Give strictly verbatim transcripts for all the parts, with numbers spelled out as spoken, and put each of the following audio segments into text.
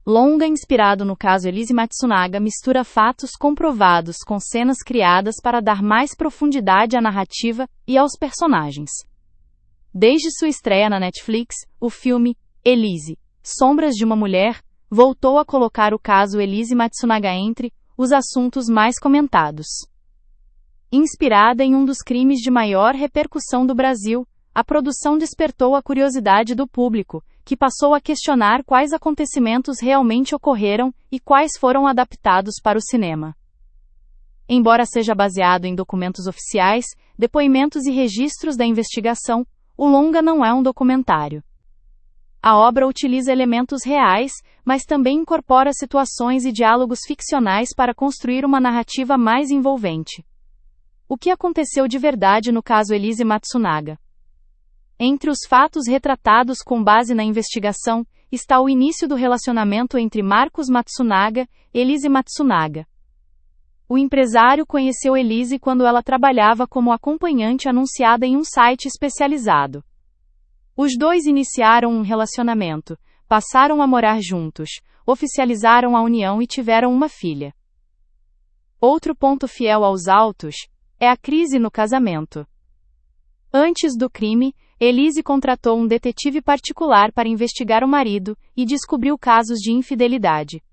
Longa inspirado no caso Elise Matsunaga mistura fatos comprovados com cenas criadas para dar mais profundidade à narrativa e aos personagens. Desde sua estreia na Netflix, o filme Elise, Sombras de uma Mulher, voltou a colocar o caso Elise Matsunaga entre os assuntos mais comentados. Inspirada em um dos crimes de maior repercussão do Brasil, a produção despertou a curiosidade do público, que passou a questionar quais acontecimentos realmente ocorreram e quais foram adaptados para o cinema. Embora seja baseado em documentos oficiais, depoimentos e registros da investigação, o longa não é um documentário. A obra utiliza elementos reais, mas também incorpora situações e diálogos ficcionais para construir uma narrativa mais envolvente. O que aconteceu de verdade no caso Elise Matsunaga? Entre os fatos retratados com base na investigação, está o início do relacionamento entre Marcos Matsunaga e Elise Matsunaga. O empresário conheceu Elise quando ela trabalhava como acompanhante anunciada em um site especializado. Os dois iniciaram um relacionamento, passaram a morar juntos, oficializaram a união e tiveram uma filha. Outro ponto fiel aos autos é a crise no casamento. Antes do crime, Elise contratou um detetive particular para investigar o marido e descobriu casos de infidelidade.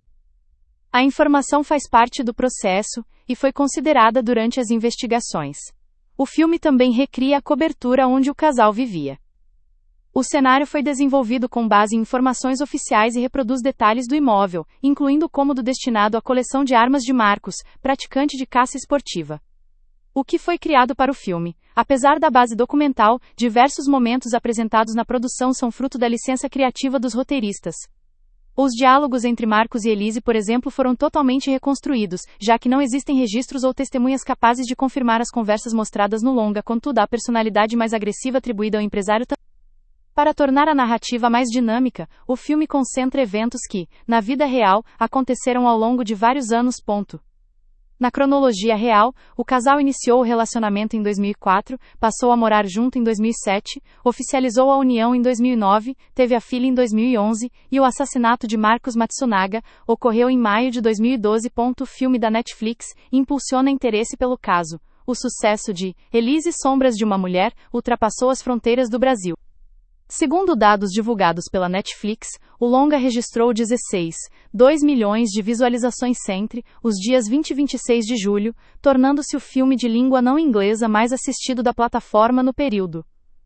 A informação faz parte do processo e foi considerada durante as investigações. O filme também recria a cobertura onde o casal vivia. O cenário foi desenvolvido com base em informações oficiais e reproduz detalhes do imóvel, incluindo o cômodo destinado à coleção de armas de Marcos, praticante de caça esportiva. O que foi criado para o filme? Apesar da base documental, diversos momentos apresentados na produção são fruto da licença criativa dos roteiristas. Os diálogos entre Marcos e Elise, por exemplo, foram totalmente reconstruídos, já que não existem registros ou testemunhas capazes de confirmar as conversas mostradas no longa, contudo, a personalidade mais agressiva atribuída ao empresário também. Para tornar a narrativa mais dinâmica, o filme concentra eventos que, na vida real, aconteceram ao longo de vários anos. Ponto. Na cronologia real, o casal iniciou o relacionamento em dois mil e quatro, passou a morar junto em dois mil e sete, oficializou a união em dois mil e nove, teve a filha em dois mil e onze, e o assassinato de Marcos Matsunaga ocorreu em maio de dois mil e doze. O filme da Netflix impulsiona interesse pelo caso. O sucesso de Elise Sombras de uma Mulher ultrapassou as fronteiras do Brasil. Segundo dados divulgados pela Netflix, o longa registrou dezesseis vírgula dois milhões de visualizações entre os dias vinte e vinte e seis de julho, tornando-se o filme de língua não inglesa mais assistido da plataforma no período.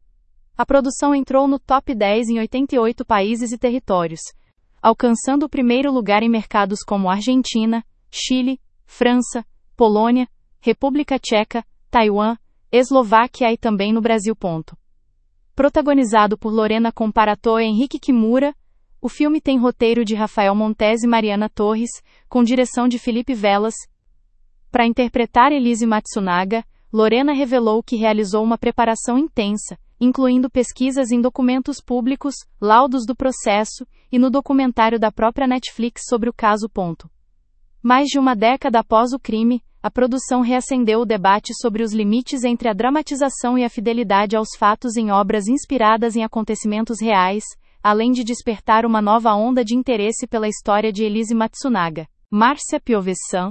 A produção entrou no top dez em oitenta e oito países e territórios, alcançando o primeiro lugar em mercados como Argentina, Chile, França, Polônia, República Tcheca, Taiwan, Eslováquia e também no Brasil. Ponto. Protagonizado por Lorena Comparato e Henrique Kimura, o filme tem roteiro de Rafael Montes e Mariana Torres, com direção de Felipe Velas. Para interpretar Elise Matsunaga, Lorena revelou que realizou uma preparação intensa, incluindo pesquisas em documentos públicos, laudos do processo e no documentário da própria Netflix sobre o caso. Ponto. Mais de uma década após o crime, a produção reacendeu o debate sobre os limites entre a dramatização e a fidelidade aos fatos em obras inspiradas em acontecimentos reais, além de despertar uma nova onda de interesse pela história de Elise Matsunaga. Márcia Piovesan,